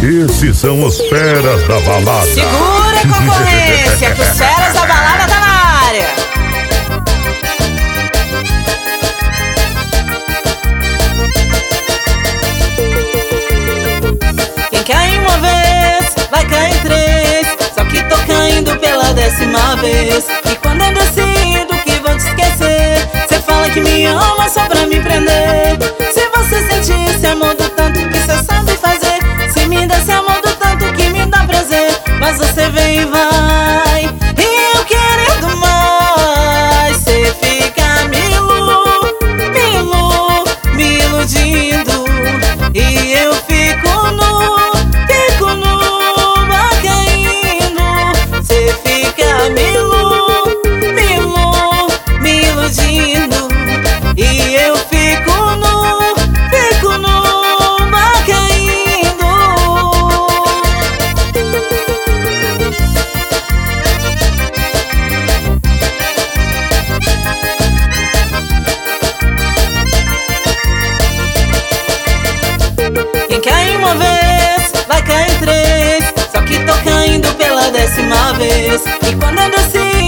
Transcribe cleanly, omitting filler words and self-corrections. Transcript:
Esses são os feras da balada. Segura a concorrência, que os feras da balada tá na área. Quem cai uma vez, vai cair três. Só que tô caindo pela 10ª vez. E quando eu decido que vou te esquecer, cê fala que me ama só pra me prender. Se você sentisse amor do tanto que cê sabe fazer, se me desse amor do tanto que me dá prazer, mas você vem e vai, e eu querendo mais, cê fica me iludindo, e eu fico caindo. Cê fica me iludindo, e eu fico caindo. Quem cai uma vez, vai cair três. Só que tô caindo pela 10ª vez. E quando eu desci